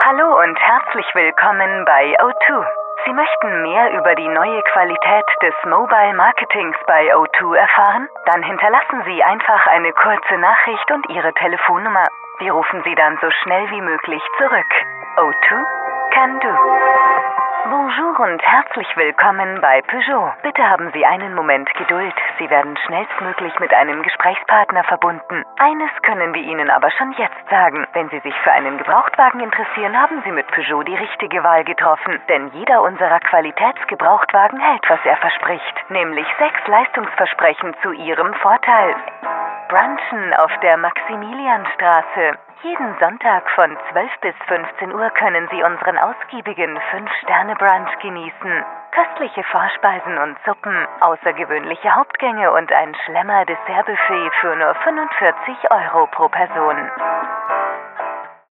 Hallo und herzlich willkommen bei O2. Sie möchten mehr über die neue Qualität des Mobile Marketings bei O2 erfahren? Dann hinterlassen Sie einfach eine kurze Nachricht und Ihre Telefonnummer. Wir rufen Sie dann so schnell wie möglich zurück. O2 can do. Bonjour und herzlich willkommen bei Peugeot. Bitte haben Sie einen Moment Geduld. Sie werden schnellstmöglich mit einem Gesprächspartner verbunden. Eines können wir Ihnen aber schon jetzt sagen. Wenn Sie sich für einen Gebrauchtwagen interessieren, haben Sie mit Peugeot die richtige Wahl getroffen. Denn jeder unserer Qualitätsgebrauchtwagen hält, was er verspricht. Nämlich 6 Leistungsversprechen zu Ihrem Vorteil. Brunchen auf der Maximilianstraße. Jeden Sonntag von 12 bis 15 Uhr können Sie unseren ausgiebigen 5-Sterne-Brunch genießen. Köstliche Vorspeisen und Suppen, außergewöhnliche Hauptgänge und ein Schlemmer-Dessertbuffet für nur 45 € pro Person.